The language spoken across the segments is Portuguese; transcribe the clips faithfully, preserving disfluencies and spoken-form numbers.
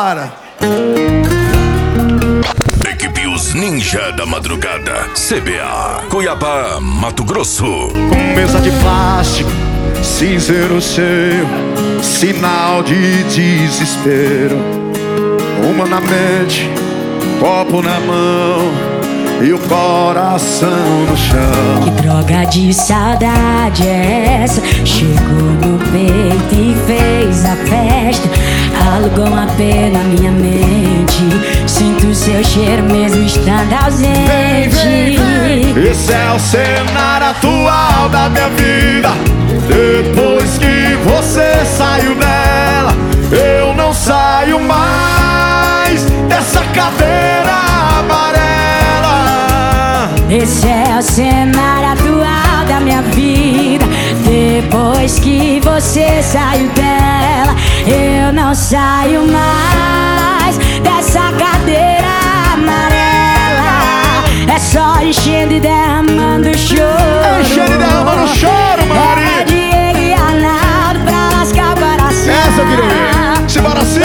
Vambora! Equipe Os Ninja da Madrugada, C B A, Cuiabá, Mato Grosso. Com mesa de plástico, cinzeiro cheio, sinal de desespero. Uma na mente, copo na mão e o coração no chão. Que droga de saudade é essa? Chegou no peito e fez a festa. Alugou uma pena na minha mente. Sinto seu cheiro mesmo estando ausente. Vem, vem, vem. Esse é o cenário atual da minha vida. Depois que você saiu dela, eu não saio mais dessa cadeira amarela. Esse é o cenário atual da minha vida. Depois que você saiu dela, eu não saio mais dessa cadeira amarela. É só enchendo e derramando choro. Enchendo e derramando choro, Mari. É Diego e Arnaldo pra lascar o coração. Essa eu queria ver. Simbora assim.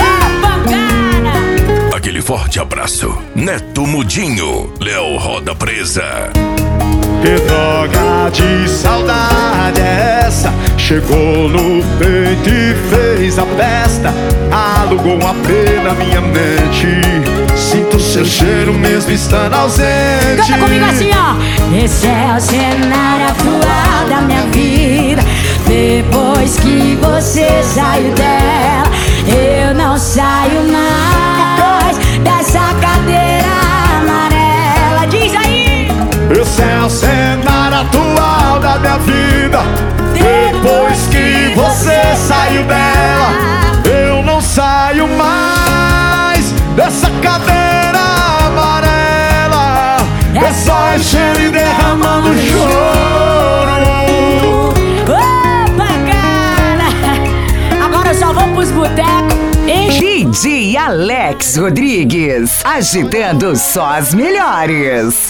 Aquele forte abraço. Neto Mudinho, Léo Roda Presa. Que droga de saudade é essa? Chegou no peito e fez a festa. Alugou uma pena na minha mente. Sinto seu cheiro mesmo estando ausente. Canta comigo assim, ó. Esse é o cenário atual da minha vida. Depois que você saiu dela, eu não saio mais dessa cadeira amarela. Diz aí. Esse é o cenário atual da minha vida. Depois que você saiu dela, eu não saio mais dessa cadeira amarela. É só enchendo e derramando choro. Opa, cara! Agora eu só vou pros botecos. D J Alex Rodrigues, agitando só as melhores.